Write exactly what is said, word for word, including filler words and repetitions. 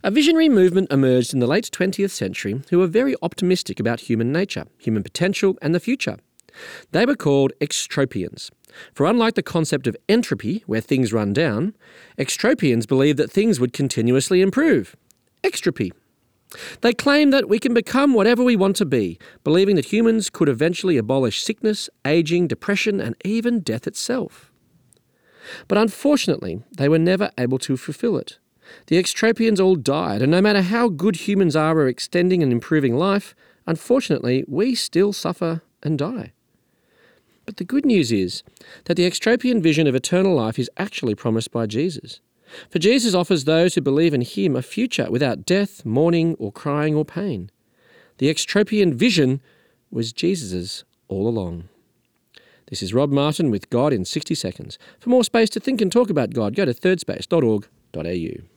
A visionary movement emerged in the late twentieth century who were very optimistic about human nature, human potential and the future. They were called extropians. For unlike the concept of entropy, where things run down, extropians believed that things would continuously improve. Extropy. They claimed that we can become whatever we want to be, believing that humans could eventually abolish sickness, aging, depression, and even death itself. But unfortunately, they were never able to fulfill it. The extropians all died, and no matter how good humans are at extending and improving life, unfortunately, we still suffer and die. But the good news is that the extropian vision of eternal life is actually promised by Jesus. For Jesus offers those who believe in him a future without death, mourning, or crying or pain. The extropian vision was Jesus's all along. This is Rob Martin with God in sixty seconds. For more space to think and talk about God, go to third space dot org dot a u.